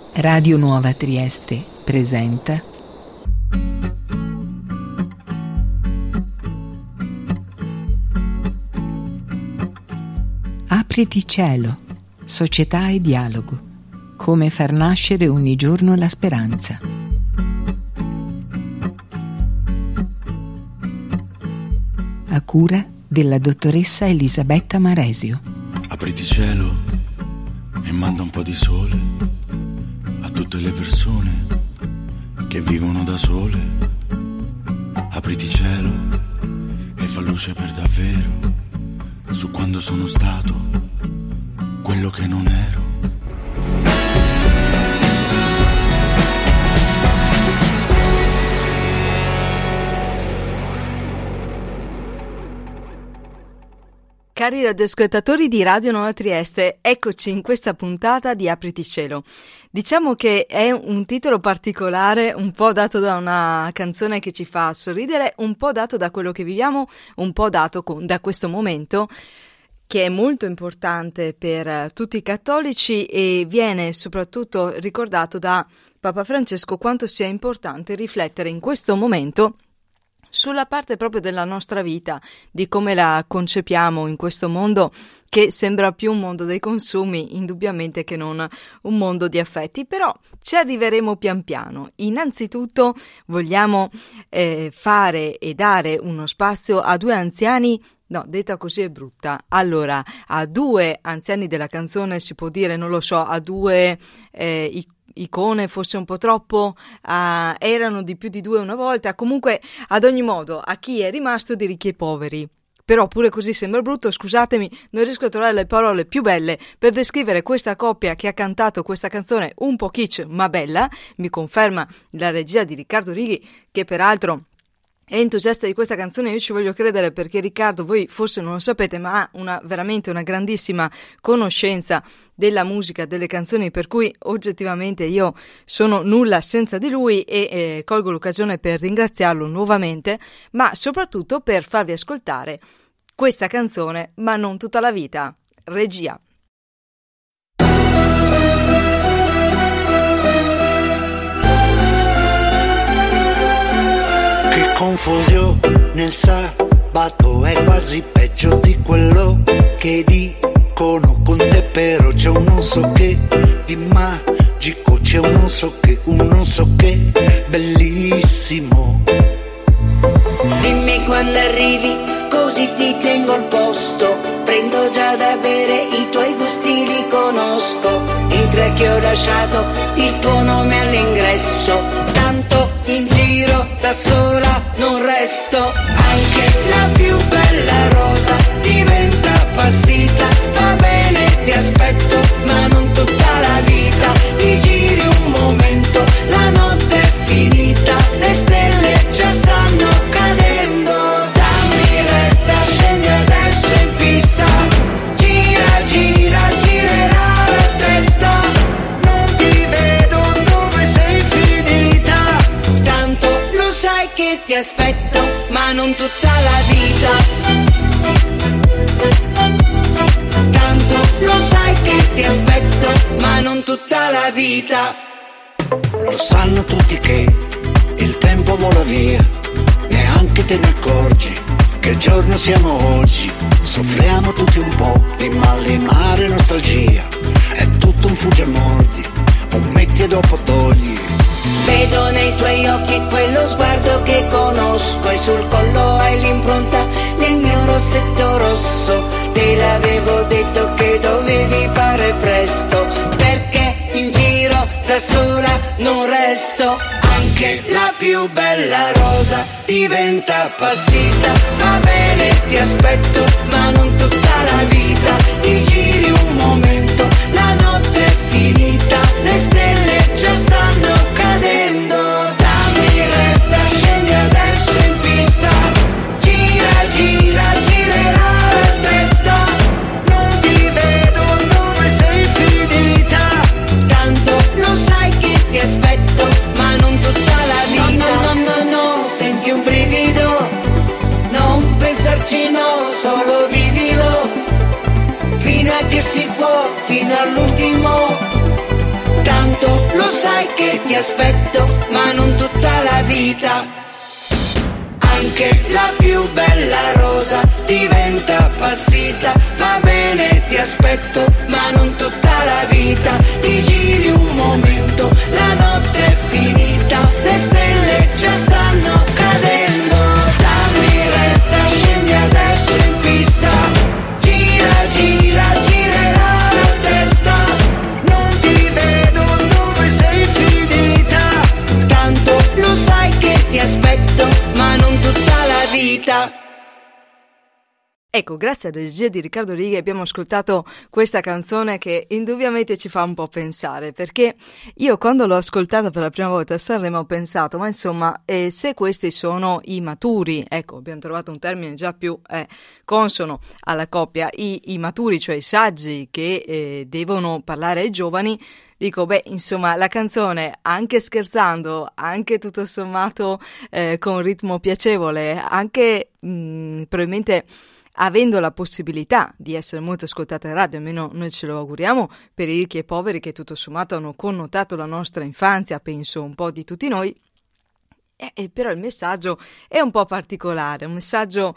Radio Nuova Trieste presenta Apriti cielo, società e dialogo. Come far nascere ogni giorno la speranza. A cura della dottoressa Elisabetta Maresio. Apriti cielo e manda un po' di sole a tutte le persone che vivono da sole. Apriti cielo e fa luce per davvero su quando sono stato quello che non ero. Cari radioascoltatori di Radio Nuova Trieste, eccoci in questa puntata di Apriti cielo. Diciamo che è un titolo particolare, un po' dato da una canzone che ci fa sorridere, un po' dato da quello che viviamo, un po' dato da questo momento che è molto importante per tutti i cattolici e viene soprattutto ricordato da Papa Francesco quanto sia importante riflettere in questo momento sulla parte proprio della nostra vita, di come la concepiamo in questo mondo che sembra più un mondo dei consumi, indubbiamente, che non un mondo di affetti, però ci arriveremo pian piano. Innanzitutto vogliamo fare e dare uno spazio a due anziani. No, detta così è brutta. Allora, a due anziani della canzone si può dire, non lo so, a due icone, forse un po' troppo, erano di più di due una volta, comunque ad ogni modo a chi è rimasto di ricchi e poveri. Però pure così sembra brutto, scusatemi, non riesco a trovare le parole più belle per descrivere questa coppia che ha cantato questa canzone un po' kitsch ma bella. Mi conferma la regia di Riccardo Righi, che peraltro è entusiasta di questa canzone. Io ci voglio credere perché Riccardo, voi forse non lo sapete, ma ha veramente una grandissima conoscenza della musica, delle canzoni, per cui oggettivamente io sono nulla senza di lui e colgo l'occasione per ringraziarlo nuovamente, ma soprattutto per farvi ascoltare questa canzone, ma non tutta la vita. Regia. Confusione nel sabato è quasi peggio di quello che dicono con te, però c'è un non so che di magico, c'è un non so che bellissimo. Dimmi quando arrivi, così ti tengo al posto. Prendo già da bere, i tuoi gusti li conosco. Entra che ho lasciato il tuo nome all'ingresso. Tanto in giro da sola non resto. Anche la più bella rosa diventa appassita. Va bene, ti aspetto, ma non tutta la vita. Ti giri un momento, la notte è finita. Le stelle già stanno cadendo. Dammi retta, scendi adesso in pista. Gira, gira, girerà la testa. Non ti vedo dove sei finita. Tanto lo sai che ti aspetto, ma non tutta la vita. Tanto lo sai che ti aspetto, ma non tutta la vita. Lo sanno tutti che il tempo vola via, neanche te ne accorgi che giorno siamo oggi. Soffriamo tutti un po' di malinare nostalgia, è tutto un fugge mordi, un metti e dopo togli. Vedo nei tuoi occhi quello sguardo che conosco e sul collo hai l'impronta del mio rossetto rosso. Te l'avevo detto che dovevi fare presto, perché in giro da sola non resto. Anche la più bella rosa diventa appassita. Va bene, ti aspetto, ma non tutta la vita. Ti giri un momento, la notte è finita. Le stelle già stanno cadendo. Dammi retta, scendi adesso in pista. Gira, gira, girerà la testa. Non ti vedo dove sei finita. Tanto lo sai che ti aspetto, ma non tutta la vita. No, no, no, no, senti un brivido. Non pensarci, no, solo vivilo. aspetto, ma non tutta la vita. Anche la più bella rosa diventa passita. Va bene, ti aspetto, ma non tutta la vita. Ti giri un momento, la notte è finita, le stelle già stanno cadendo. Dammi retta, scendi adesso in pista. Gira, gira, girerà la testa. Non ti vedo dove sei finita. Tanto lo sai che ti aspetto, ma non tutta la vita. Ecco, grazie alla regia di Riccardo Righi abbiamo ascoltato questa canzone che indubbiamente ci fa un po' pensare, perché io quando l'ho ascoltata per la prima volta a Sanremo ho pensato, ma insomma, se questi sono i maturi, ecco, abbiamo trovato un termine già più consono alla coppia, i maturi, cioè i saggi che devono parlare ai giovani, dico, beh, insomma, la canzone, anche scherzando, anche tutto sommato con ritmo piacevole, anche probabilmente avendo la possibilità di essere molto ascoltata in radio, almeno noi ce lo auguriamo, per i ricchi e poveri che tutto sommato hanno connotato la nostra infanzia, penso un po' di tutti noi. Però il messaggio è un po' particolare, un messaggio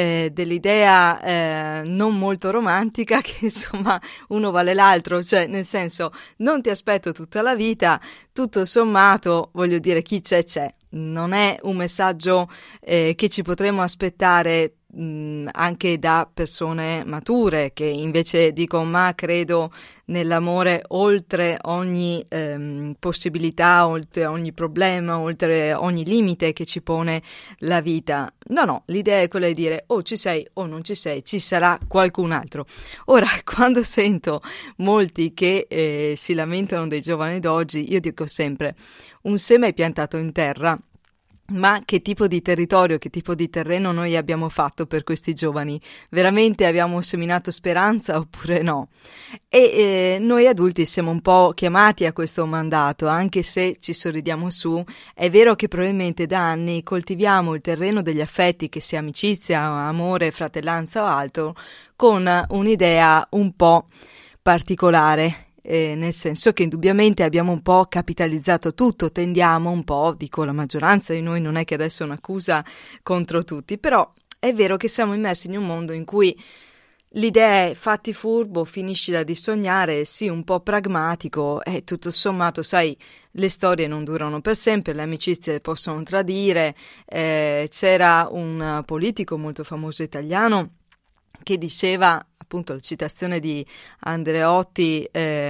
dell'idea non molto romantica che insomma uno vale l'altro, cioè nel senso non ti aspetto tutta la vita, tutto sommato voglio dire chi c'è c'è, non è un messaggio che ci potremmo aspettare anche da persone mature che invece dicono ma credo nell'amore oltre ogni possibilità, oltre ogni problema, oltre ogni limite che ci pone la vita. No, l'idea è quella di dire o ci sei o non ci sei, ci sarà qualcun altro. Ora, quando sento molti che si lamentano dei giovani d'oggi, io dico sempre, un seme è piantato in terra, ma che tipo di territorio, che tipo di terreno noi abbiamo fatto per questi giovani? Veramente abbiamo seminato speranza oppure no? E noi adulti siamo un po' chiamati a questo mandato, anche se ci sorridiamo su. È vero che probabilmente da anni coltiviamo il terreno degli affetti, che sia amicizia, amore, fratellanza o altro, con un'idea un po' particolare. Nel senso che indubbiamente abbiamo un po' capitalizzato tutto, tendiamo un po', dico la maggioranza di noi, non è che adesso è un'accusa contro tutti, però è vero che siamo immersi in un mondo in cui l'idea è fatti furbo, finiscila di sognare, sì un po' pragmatico e tutto sommato, sai, le storie non durano per sempre, le amicizie possono tradire, c'era un politico molto famoso italiano che diceva, appunto la citazione di Andreotti,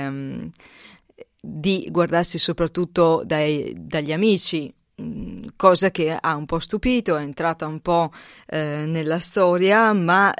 di guardarsi soprattutto dagli amici, cosa che ha un po' stupito, è entrata un po' nella storia, ma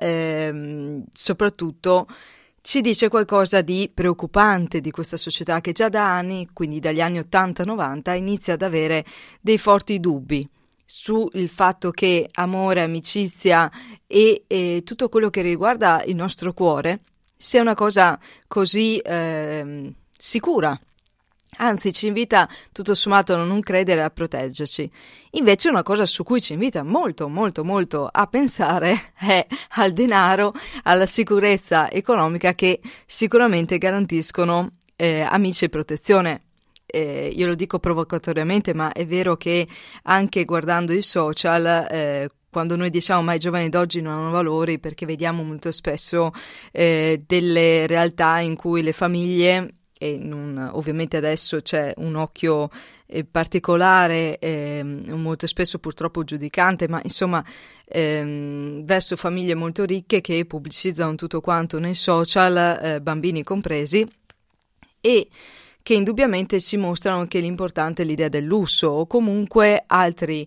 soprattutto ci dice qualcosa di preoccupante di questa società che già da anni, quindi dagli anni 80-90, inizia ad avere dei forti dubbi sul fatto che amore, amicizia e tutto quello che riguarda il nostro cuore sia una cosa così sicura. Anzi, ci invita tutto sommato a non credere e a proteggerci. Invece una cosa su cui ci invita molto, molto, molto a pensare è al denaro, alla sicurezza economica che sicuramente garantiscono amici e protezione. Io lo dico provocatoriamente, ma è vero che anche guardando i social, quando noi diciamo ma i giovani d'oggi non hanno valori, perché vediamo molto spesso delle realtà in cui le famiglie, ovviamente adesso c'è un occhio particolare, molto spesso purtroppo giudicante, ma insomma verso famiglie molto ricche che pubblicizzano tutto quanto nei social, bambini compresi, e che indubbiamente ci mostrano che l'importante è l'idea del lusso, o comunque altri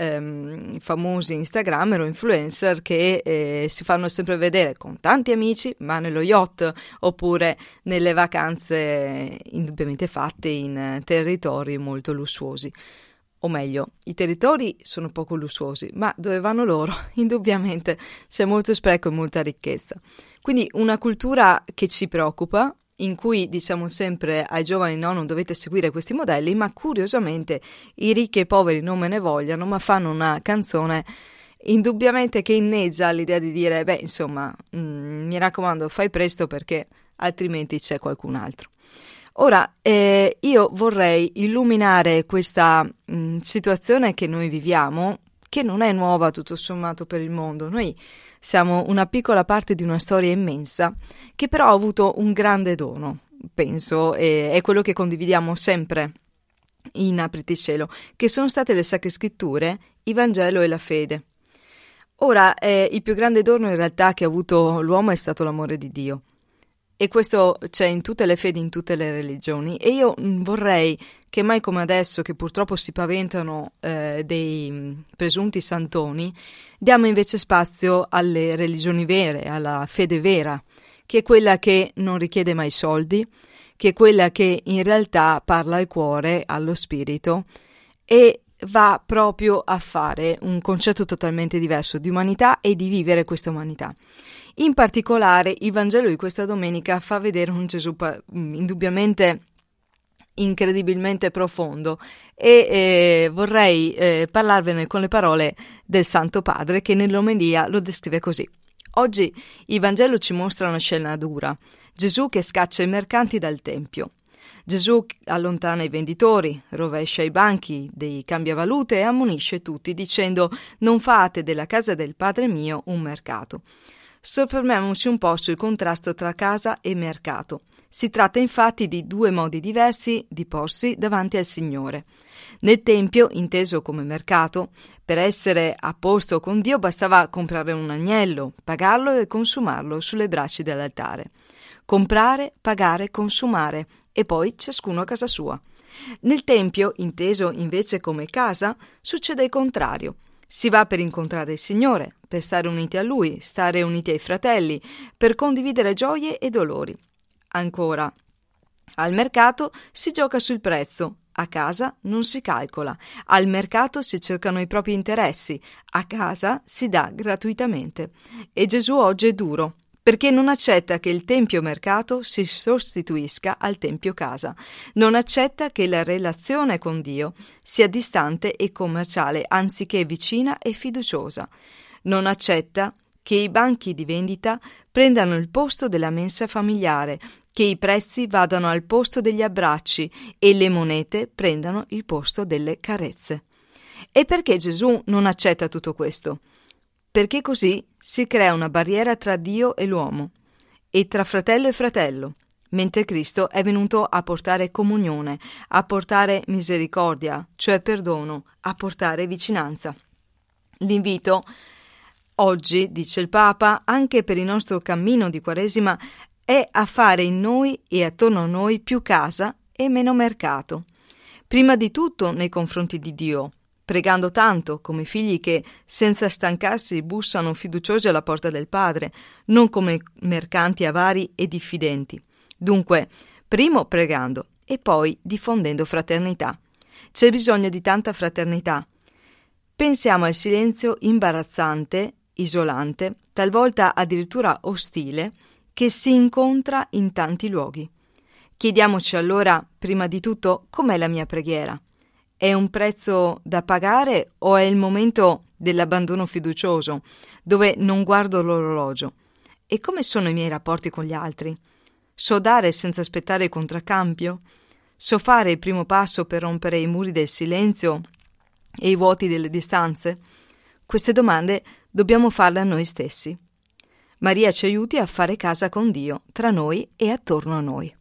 famosi Instagrammer o influencer che si fanno sempre vedere con tanti amici ma nello yacht, oppure nelle vacanze indubbiamente fatte in territori molto lussuosi. O meglio, i territori sono poco lussuosi, ma dove vanno loro indubbiamente c'è molto spreco e molta ricchezza. Quindi una cultura che ci preoccupa, in cui diciamo sempre ai giovani no, non dovete seguire questi modelli, ma curiosamente i ricchi e i poveri non me ne vogliano, ma fanno una canzone indubbiamente che inneggia l'idea di dire beh insomma mi raccomando fai presto perché altrimenti c'è qualcun altro. Ora, io vorrei illuminare questa situazione che noi viviamo, che non è nuova tutto sommato per il mondo. Noi siamo una piccola parte di una storia immensa che però ha avuto un grande dono, penso, e è quello che condividiamo sempre in Apriti Cielo, che sono state le Sacre Scritture, il Vangelo e la fede. Ora, il più grande dono in realtà che ha avuto l'uomo è stato l'amore di Dio. E questo c'è in tutte le fedi, in tutte le religioni. E io vorrei che mai come adesso, che purtroppo si paventano dei presunti santoni, diamo invece spazio alle religioni vere, alla fede vera, che è quella che non richiede mai soldi, che è quella che in realtà parla al cuore, allo spirito, e va proprio a fare un concetto totalmente diverso di umanità e di vivere questa umanità. In particolare il Vangelo di questa domenica fa vedere un Gesù indubbiamente incredibilmente profondo e vorrei parlarvene con le parole del Santo Padre, che nell'omelia lo descrive così. Oggi il Vangelo ci mostra una scena dura: Gesù che scaccia i mercanti dal Tempio. Gesù allontana i venditori, rovescia i banchi dei cambiavalute e ammonisce tutti dicendo: non fate della casa del Padre mio un mercato. Soffermiamoci un po' sul contrasto tra casa e mercato. Si tratta infatti di due modi diversi di porsi davanti al Signore. Nel Tempio, inteso come mercato, per essere a posto con Dio bastava comprare un agnello, pagarlo e consumarlo sulle braccia dell'altare. Comprare, pagare, consumare e poi ciascuno a casa sua. Nel Tempio, inteso invece come casa, succede il contrario. Si va per incontrare il Signore, per stare uniti a Lui, stare uniti ai fratelli, per condividere gioie e dolori. Ancora, al mercato si gioca sul prezzo, a casa non si calcola, al mercato si cercano i propri interessi, a casa si dà gratuitamente. E Gesù oggi è duro, perché non accetta che il tempio mercato si sostituisca al tempio casa. Non accetta che la relazione con Dio sia distante e commerciale, anziché vicina e fiduciosa. Non accetta che i banchi di vendita prendano il posto della mensa familiare, che i prezzi vadano al posto degli abbracci e le monete prendano il posto delle carezze. E perché Gesù non accetta tutto questo? Perché così si crea una barriera tra Dio e l'uomo, e tra fratello e fratello, mentre Cristo è venuto a portare comunione, a portare misericordia, cioè perdono, a portare vicinanza. L'invito oggi, dice il Papa, anche per il nostro cammino di Quaresima, è a fare in noi e attorno a noi più casa e meno mercato. Prima di tutto nei confronti di Dio, pregando tanto come figli che senza stancarsi bussano fiduciosi alla porta del Padre, non come mercanti avari e diffidenti. Dunque, primo pregando e poi diffondendo fraternità. C'è bisogno di tanta fraternità. Pensiamo al silenzio imbarazzante, isolante, talvolta addirittura ostile, che si incontra in tanti luoghi. Chiediamoci allora, prima di tutto, com'è la mia preghiera? È un prezzo da pagare o è il momento dell'abbandono fiducioso, dove non guardo l'orologio? E come sono i miei rapporti con gli altri? So dare senza aspettare il contraccambio? So fare il primo passo per rompere i muri del silenzio e i vuoti delle distanze? Queste domande dobbiamo farle a noi stessi. Maria ci aiuti a fare casa con Dio, tra noi e attorno a noi.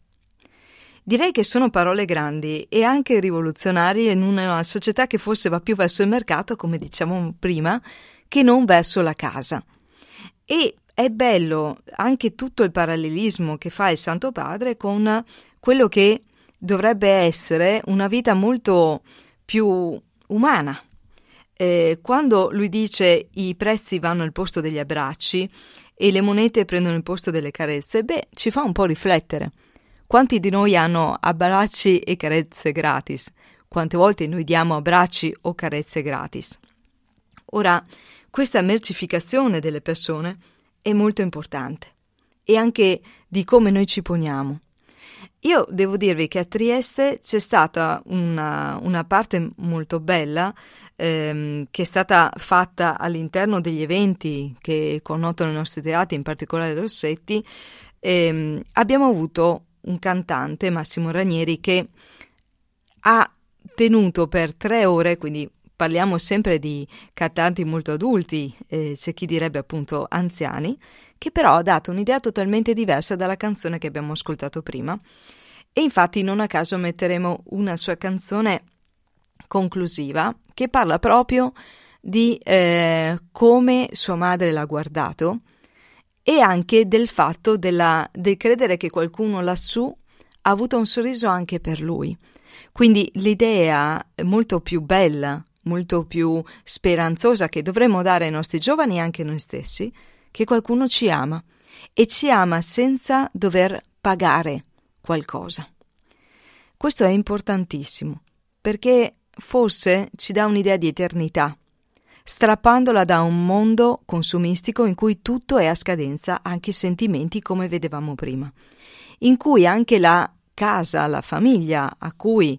Direi che sono parole grandi e anche rivoluzionarie in una società che forse va più verso il mercato, come diciamo prima, che non verso la casa. E è bello anche tutto il parallelismo che fa il Santo Padre con quello che dovrebbe essere una vita molto più umana. Quando lui dice i prezzi vanno al posto degli abbracci e le monete prendono il posto delle carezze, ci fa un po' riflettere. Quanti di noi hanno abbracci e carezze gratis? Quante volte noi diamo abbracci o carezze gratis? Ora, questa mercificazione delle persone è molto importante e anche di come noi ci poniamo. Io devo dirvi che a Trieste c'è stata una parte molto bella che è stata fatta all'interno degli eventi che connotano i nostri teatri, in particolare Rossetti. Abbiamo avuto un cantante, Massimo Ranieri, che ha tenuto per 3 ore, quindi parliamo sempre di cantanti molto adulti, c'è chi direbbe appunto anziani, che però ha dato un'idea totalmente diversa dalla canzone che abbiamo ascoltato prima. E infatti non a caso metteremo una sua canzone conclusiva che parla proprio di come sua madre l'ha guardato e anche del fatto del credere che qualcuno lassù ha avuto un sorriso anche per lui. Quindi l'idea molto più bella, molto più speranzosa che dovremmo dare ai nostri giovani e anche noi stessi, che qualcuno ci ama e ci ama senza dover pagare qualcosa. Questo è importantissimo perché forse ci dà un'idea di eternità, strappandola da un mondo consumistico in cui tutto è a scadenza, anche i sentimenti, come vedevamo prima, in cui anche la casa, la famiglia a cui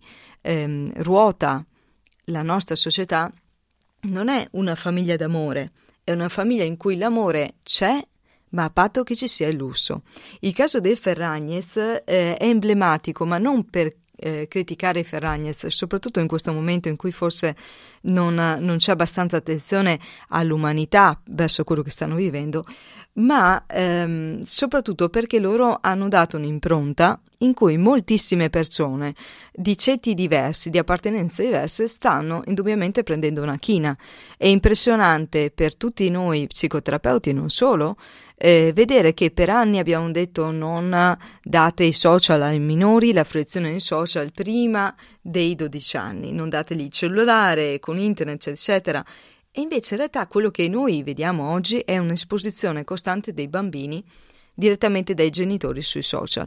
ruota la nostra società non è una famiglia d'amore, è una famiglia in cui l'amore c'è, ma a patto che ci sia il lusso. Il caso dei Ferragnez è emblematico, ma non per criticare i Ferragnez, soprattutto in questo momento in cui forse non c'è abbastanza attenzione all'umanità verso quello che stanno vivendo, ma soprattutto perché loro hanno dato un'impronta in cui moltissime persone di ceti diversi, di appartenenze diverse, stanno indubbiamente prendendo una china. È impressionante per tutti noi psicoterapeuti e non solo vedere che per anni abbiamo detto non date i social ai minori, la fruizione dei social prima dei 12 anni, non dategli il cellulare con internet eccetera. E invece in realtà quello che noi vediamo oggi è un'esposizione costante dei bambini direttamente dai genitori sui social.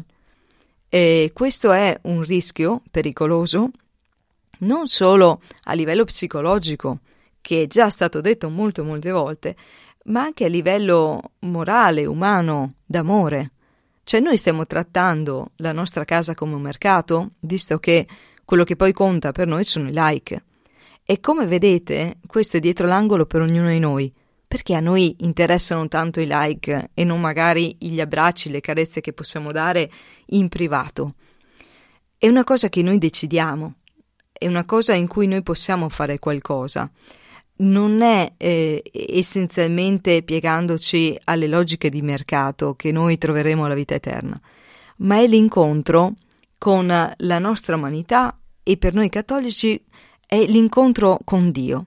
E questo è un rischio pericoloso non solo a livello psicologico, che è già stato detto molte volte, ma anche a livello morale, umano, d'amore. Cioè noi stiamo trattando la nostra casa come un mercato, visto che quello che poi conta per noi sono i like. E come vedete, questo è dietro l'angolo per ognuno di noi, perché a noi interessano tanto i like e non magari gli abbracci, le carezze che possiamo dare in privato. È una cosa che noi decidiamo, è una cosa in cui noi possiamo fare qualcosa. Non è essenzialmente piegandoci alle logiche di mercato che noi troveremo la vita eterna, ma è l'incontro con la nostra umanità e per noi cattolici è l'incontro con Dio.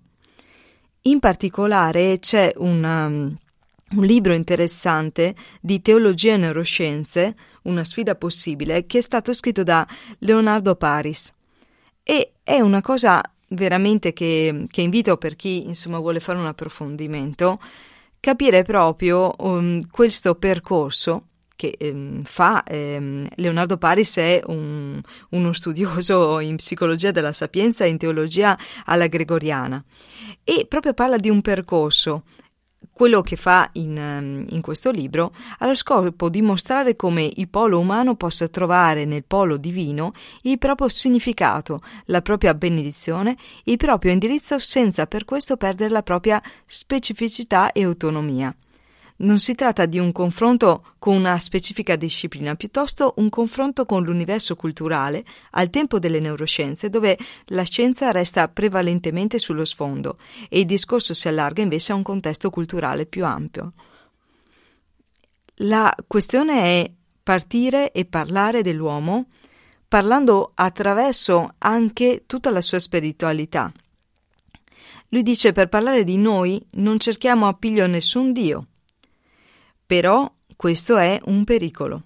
In particolare c'è un libro interessante di teologia e neuroscienze, Una sfida possibile, che è stato scritto da Leonardo Paris e è una cosa veramente che invito per chi insomma vuole fare un approfondimento, capire proprio questo percorso che fa Leonardo Paris è uno studioso in psicologia della sapienza e in teologia alla gregoriana e proprio parla di un percorso. Quello che fa in questo libro ha lo scopo di mostrare come il polo umano possa trovare nel polo divino il proprio significato, la propria benedizione, il proprio indirizzo senza per questo perdere la propria specificità e autonomia. Non si tratta di un confronto con una specifica disciplina, piuttosto un confronto con l'universo culturale al tempo delle neuroscienze, dove la scienza resta prevalentemente sullo sfondo e il discorso si allarga invece a un contesto culturale più ampio. La questione è partire e parlare dell'uomo, parlando attraverso anche tutta la sua spiritualità. Lui dice: per parlare di noi non cerchiamo appiglio a nessun Dio. Però questo è un pericolo.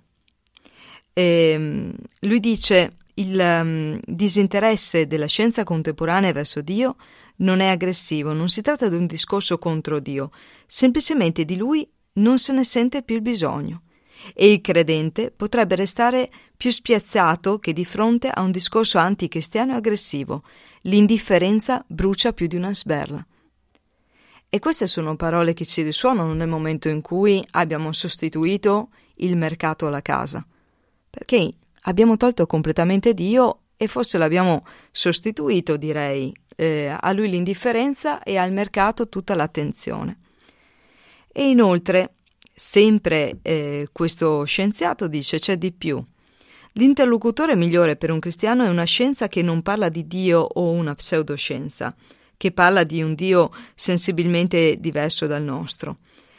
Lui dice: il disinteresse della scienza contemporanea verso Dio non è aggressivo, non si tratta di un discorso contro Dio, semplicemente di Lui non se ne sente più il bisogno. E il credente potrebbe restare più spiazzato che di fronte a un discorso anticristiano e aggressivo. L'indifferenza brucia più di una sberla. E queste sono parole che ci risuonano nel momento in cui abbiamo sostituito il mercato alla casa, perché abbiamo tolto completamente Dio e forse l'abbiamo sostituito, direi, a lui l'indifferenza e al mercato tutta l'attenzione. E inoltre, sempre questo scienziato dice: c'è di più. L'interlocutore migliore per un cristiano è una scienza che non parla di Dio o una pseudoscienza, che parla di un Dio sensibilmente diverso dal nostro.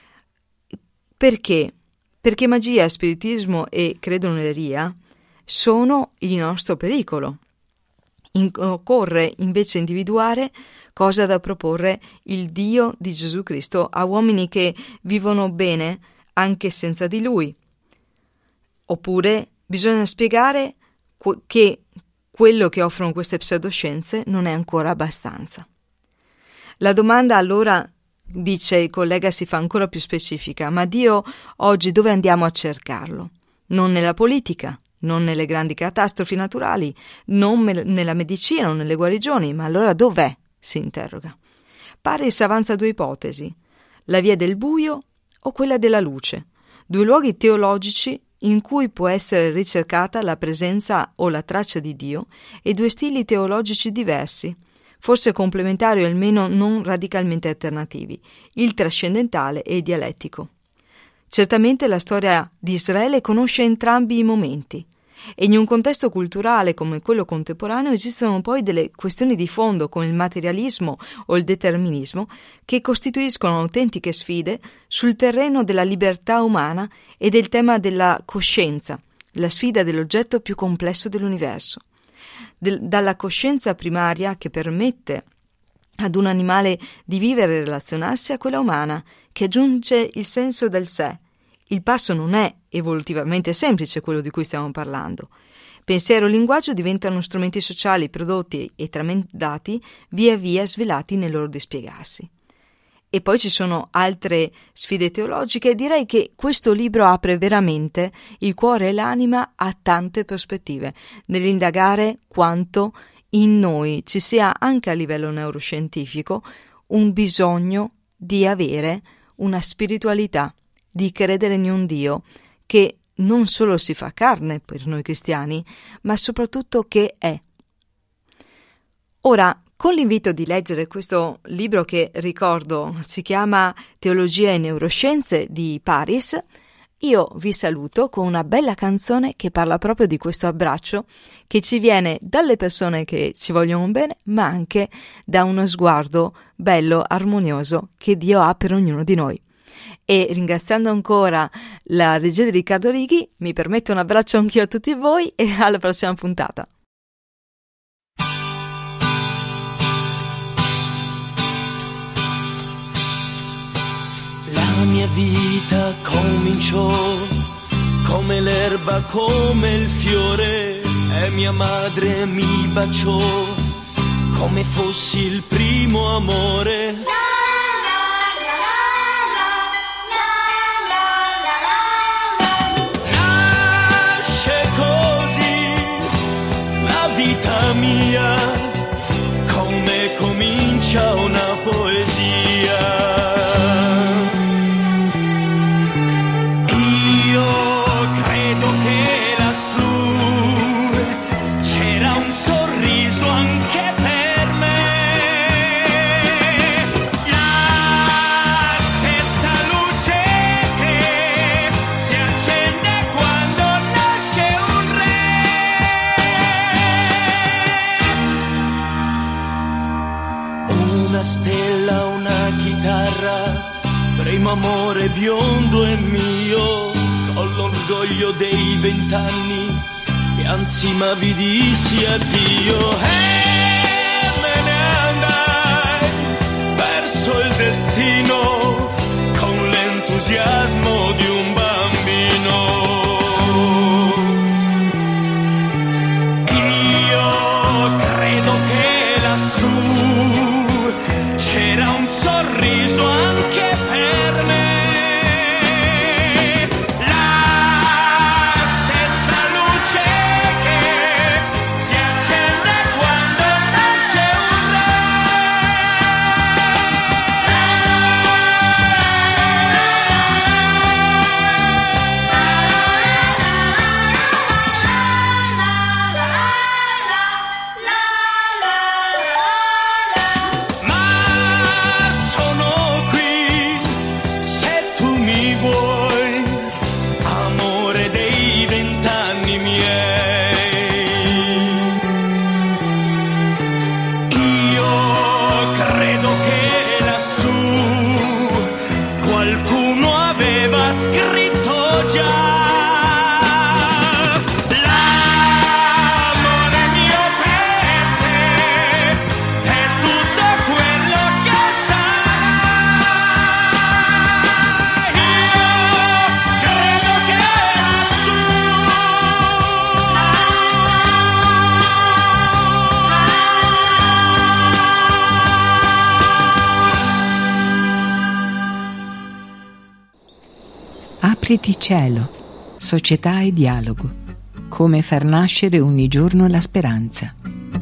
Perché? Perché magia, spiritismo e credoneria sono il nostro pericolo. Occorre invece individuare cosa da proporre il Dio di Gesù Cristo a uomini che vivono bene anche senza di Lui. Oppure bisogna spiegare che quello che offrono queste pseudoscienze non è ancora abbastanza. La domanda allora, dice il collega, si fa ancora più specifica: ma Dio oggi dove andiamo a cercarlo? Non nella politica, non nelle grandi catastrofi naturali, non nella medicina o nelle guarigioni, ma allora dov'è? Si interroga. Paris avanza due ipotesi: la via del buio o quella della luce, due luoghi teologici in cui può essere ricercata la presenza o la traccia di Dio, e due stili teologici diversi, forse complementari o almeno non radicalmente alternativi, il trascendentale e il dialettico. Certamente la storia di Israele conosce entrambi i momenti, e in un contesto culturale come quello contemporaneo esistono poi delle questioni di fondo come il materialismo o il determinismo che costituiscono autentiche sfide sul terreno della libertà umana e del tema della coscienza, la sfida dell'oggetto più complesso dell'universo. Dalla coscienza primaria che permette ad un animale di vivere e relazionarsi a quella umana che aggiunge il senso del sé. Il passo non è evolutivamente semplice, quello di cui stiamo parlando. Pensiero e linguaggio diventano strumenti sociali prodotti e tramandati via via svelati nel loro dispiegarsi. E poi ci sono altre sfide teologiche e direi che questo libro apre veramente il cuore e l'anima a tante prospettive, nell'indagare quanto in noi ci sia anche a livello neuroscientifico un bisogno di avere una spiritualità, di credere in un Dio che non solo si fa carne per noi cristiani, ma soprattutto che è. Ora, con l'invito di leggere questo libro che, ricordo, si chiama Teologia e Neuroscienze di Paris, io vi saluto con una bella canzone che parla proprio di questo abbraccio che ci viene dalle persone che ci vogliono bene, ma anche da uno sguardo bello, armonioso che Dio ha per ognuno di noi. E ringraziando ancora la regia di Riccardo Righi, mi permetto un abbraccio anch'io a tutti voi e alla prossima puntata. La mia vita cominciò come l'erba, come il fiore, e mia madre mi baciò come fossi il primo amore. Nasce così la vita mia, come comincia una poesia. Stella, una chitarra, primo amore biondo e mio, con l'orgoglio dei 20 anni, piansi ma vi dissi addio, e me ne andai verso il destino, con l'entusiasmo di un bambino. Io credo che lassù c'era un sorriso anche per me, la stessa luce che si accende quando Apriti cielo, società e dialogo. Come far nascere ogni giorno la speranza.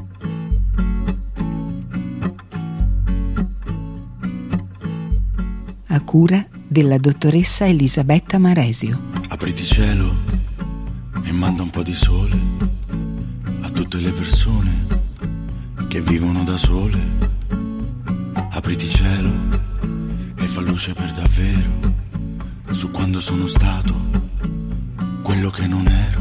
A cura della dottoressa Elisabetta Maresio. Apriti cielo e manda un po' di sole a tutte le persone che vivono da sole. Apriti cielo e fa luce per davvero su quando sono stato quello che non ero.